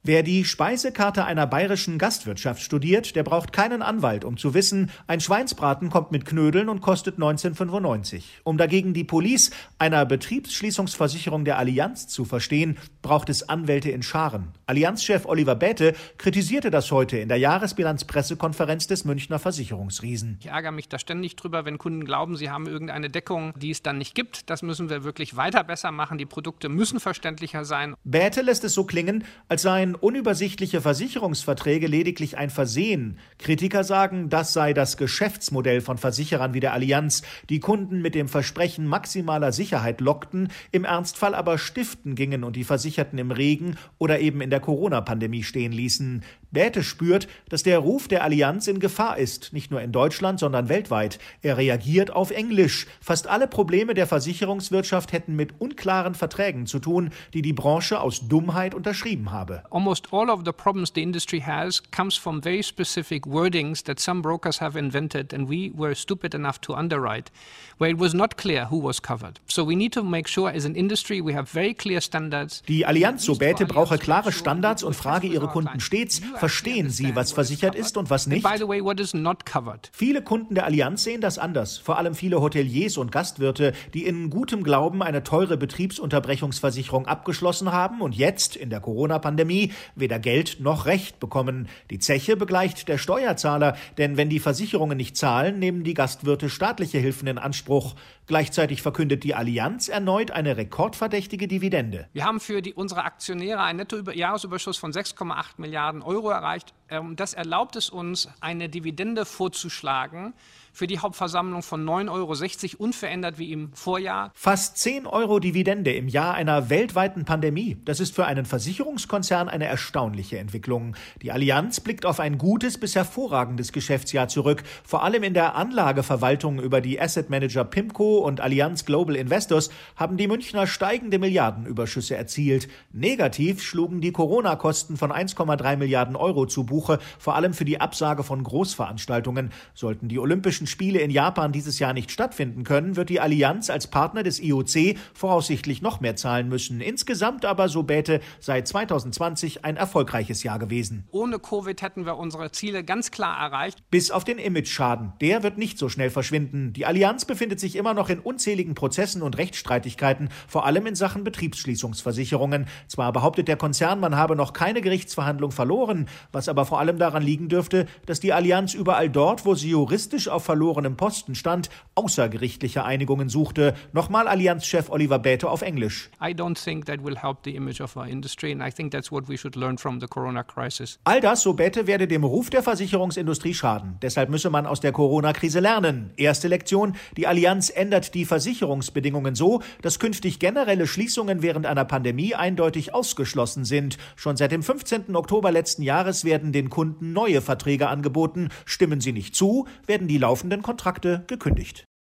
Wer die Speisekarte einer bayerischen Gastwirtschaft studiert, der braucht keinen Anwalt, um zu wissen, ein Schweinsbraten kommt mit Knödeln und kostet 19,95. Um dagegen die Police einer Betriebsschließungsversicherung der Allianz zu verstehen, braucht es Anwälte in Scharen. Allianz-Chef Oliver Bäte kritisierte das heute in der Jahresbilanz-Pressekonferenz des Münchner Versicherungsriesen. Ich ärgere mich da ständig drüber, wenn Kunden glauben, sie haben irgendeine Deckung, die es dann nicht gibt. Das müssen wir wirklich weiter besser machen. Die Produkte müssen verständlicher sein. Bäte lässt es so klingen, als seien unübersichtliche Versicherungsverträge lediglich ein Versehen. Kritiker sagen, das sei das Geschäftsmodell von Versicherern wie der Allianz, die Kunden mit dem Versprechen maximaler Sicherheit lockten, im Ernstfall aber stiften gingen und die Versicherten im Regen oder eben in der Corona-Pandemie stehen ließen. Bäte spürt, dass der Ruf der Allianz in Gefahr ist, nicht nur in Deutschland, sondern weltweit. Er reagiert auf Englisch. Fast alle Probleme der Versicherungswirtschaft hätten mit unklaren Verträgen zu tun, die die Branche aus Dummheit unterschrieben habe. Almost all of the problems the industry has comes from very specific wordings that some brokers have invented and we were stupid enough to underwrite, where it was not clear who was covered. So we need to make sure as an industry we have very clear standards. Die Allianz, so Bäte, brauche klare Standards und frage ihre Kunden stets, verstehen sie, was versichert ist und was nicht? By the way, what is not covered? Viele Kunden der Allianz sehen das anders, vor allem viele Hoteliers und Gastwirte, die in gutem Glauben eine teure Betriebsunterbrechungsversicherung abgeschlossen haben und jetzt in der Corona-Pandemie weder Geld noch Recht bekommen. Die Zeche begleicht der Steuerzahler, denn wenn die Versicherungen nicht zahlen, nehmen die Gastwirte staatliche Hilfen in Anspruch. Gleichzeitig verkündet die Allianz erneut eine rekordverdächtige Dividende. Wir haben für unsere Aktionäre einen Nettojahresüberschuss von 6,8 Milliarden Euro erreicht. Das erlaubt es uns, eine Dividende vorzuschlagen für die Hauptversammlung von 9,60 Euro, unverändert wie im Vorjahr. Fast 10 Euro Dividende im Jahr einer weltweiten Pandemie. Das ist für einen Versicherungskonzern eine erstaunliche Entwicklung. Die Allianz blickt auf ein gutes bis hervorragendes Geschäftsjahr zurück. Vor allem in der Anlageverwaltung über die Asset Manager PIMCO und Allianz Global Investors haben die Münchner steigende Milliardenüberschüsse erzielt. Negativ schlugen die Corona-Kosten von 1,3 Milliarden Euro zu Buche, vor allem für die Absage von Großveranstaltungen. Sollten die Olympischen Spiele in Japan dieses Jahr nicht stattfinden können, wird die Allianz als Partner des IOC voraussichtlich noch mehr zahlen müssen. Insgesamt aber, so Bäte, sei 2020 ein erfolgreiches Jahr gewesen. Ohne Covid hätten wir unsere Ziele ganz klar erreicht. Bis auf den Image-Schaden. Der wird nicht so schnell verschwinden. Die Allianz befindet sich immer noch in unzähligen Prozessen und Rechtsstreitigkeiten, vor allem in Sachen Betriebsschließungsversicherungen. Zwar behauptet der Konzern, man habe noch keine Gerichtsverhandlung verloren, was aber vor allem daran liegen dürfte, dass die Allianz überall dort, wo sie juristisch auf verlorenem Posten stand, außergerichtliche Einigungen suchte. Nochmal Allianz-Chef Oliver Bäte auf Englisch. I don't think that will help the image of our industry and I think that's what we should learn from the Corona crisis. All das, so Bäte, werde dem Ruf der Versicherungsindustrie schaden. Deshalb müsse man aus der Corona-Krise lernen. Erste Lektion: Die Allianz ändert die Versicherungsbedingungen so, dass künftig generelle Schließungen während einer Pandemie eindeutig ausgeschlossen sind. Schon seit dem 15. Oktober letzten Jahres werden den Kunden neue Verträge angeboten. Stimmen sie nicht zu, werden die laufenden Kontrakte gekündigt.